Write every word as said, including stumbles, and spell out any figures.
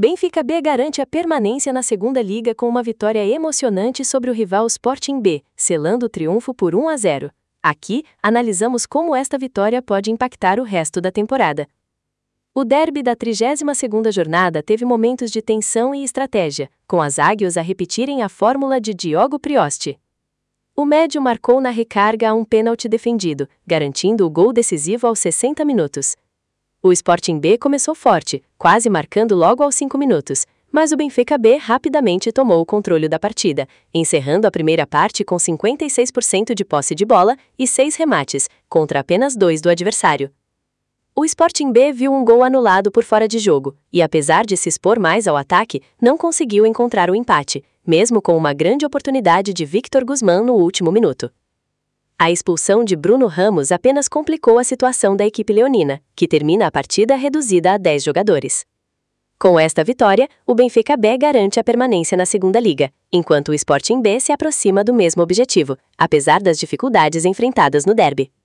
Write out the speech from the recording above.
Benfica B garante a permanência na segunda liga com uma vitória emocionante sobre o rival Sporting B, selando o triunfo por um a zero. Aqui, analisamos como esta vitória pode impactar o resto da temporada. O derby da trigésima segunda jornada teve momentos de tensão e estratégia, com as águias a repetirem a fórmula de Diogo Prioste. O médio marcou na recarga um pênalti defendido, garantindo o gol decisivo aos sessenta minutos. O Sporting B começou forte, quase marcando logo aos cinco minutos, mas o Benfica B rapidamente tomou o controle da partida, encerrando a primeira parte com cinquenta e seis por cento de posse de bola e seis remates, contra apenas dois do adversário. O Sporting B viu um gol anulado por fora de jogo, e apesar de se expor mais ao ataque, não conseguiu encontrar o empate, mesmo com uma grande oportunidade de Victor Guzmán no último minuto. A expulsão de Bruno Ramos apenas complicou a situação da equipe leonina, que termina a partida reduzida a dez jogadores. Com esta vitória, o Benfica B garante a permanência na segunda liga, enquanto o Sporting B se aproxima do mesmo objetivo, apesar das dificuldades enfrentadas no derby.